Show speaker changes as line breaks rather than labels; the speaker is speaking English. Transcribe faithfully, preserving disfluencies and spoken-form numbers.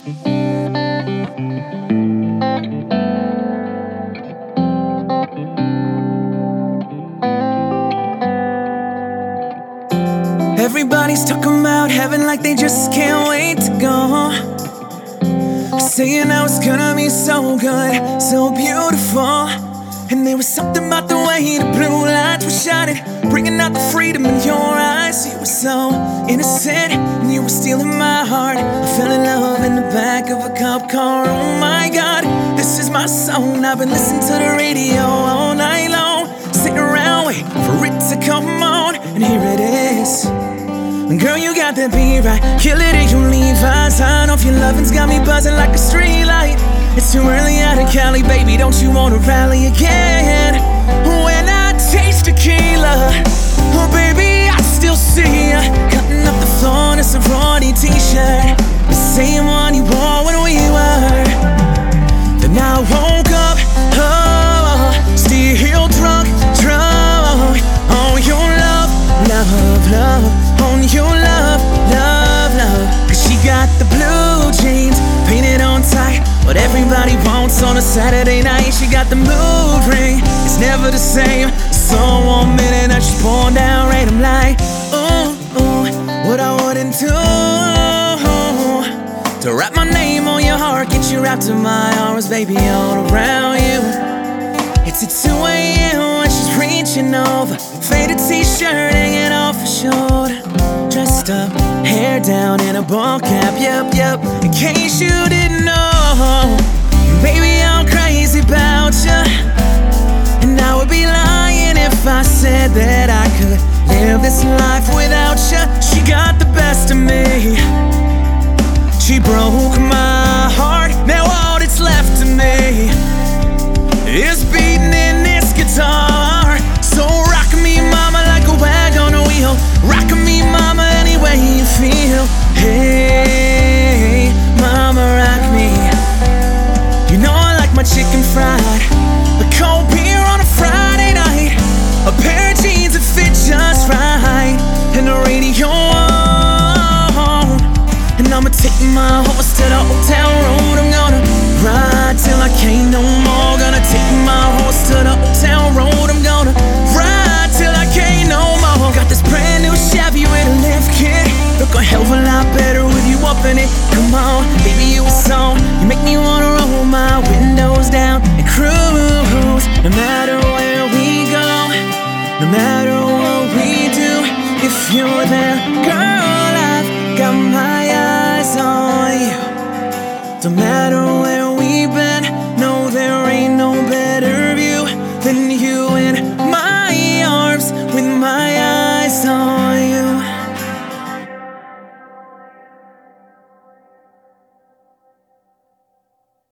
Everybody's talking about heaven like they just can't wait to go. Saying how it's gonna be so good, so beautiful. And there was something about the way the blue lights were shining, bringing out the freedom in your eyes. You were so innocent, and you were stealing my heart. I fell in love in the back of a cop car. Oh my God, this is my song. I've been listening to the radio all night long, sitting around waiting for it to come on, and here it is. Girl, you got that beat right, kill it and you leave us. Sign off your loving's got me buzzing like a street light. It's too early out of Cali, baby, don't you wanna rally again? When I taste tequila, oh baby, I still see ya cutting up the floor in a sorority t-shirt, the same one you wore when we were. Then I woke up, oh, still drunk, drunk on your love, love, love, on your love, love, love. Cause she got the blue jeans painted on tight, what everybody wants on a Saturday night. She got the mood ring, it's never the same. So one minute that she's pouring down rain, I'm like, ooh, ooh, what I wouldn't do to wrap my name on your heart, get you wrapped in my arms, baby, all around you. It's at two a.m. when she's reaching over, faded t-shirt hanging off her shoulder, dressed up, hair down in a ball cap, yep, yep. In case you didn't know, baby, I'm crazy about you, and I would be lying if I said that I could live this life without you. She got the best of me, she broke my heart, now all that's left of me is beating in this guitar. So rock me, mama, like a wagon on a wheel. Rock me, mama, any way you feel. Hey, mama, rock me. You know I like my chicken fried, a cold beer on a Friday night, a pair of jeans that fit just right, and the radio on. And I'ma take my horse to the old town road. I'm gonna ride till I can't no more. Gonna take my horse to the old town road. I'm gonna ride till I can't no more. Got this brand new Chevy with a lift kit, look a hell of a lot better with you up in it. Come on, baby, you a song. You make me wanna roll my windows down and cruise. No matter where we go, no matter what we do, if you're there, girl, I've got my eyes on you. No matter what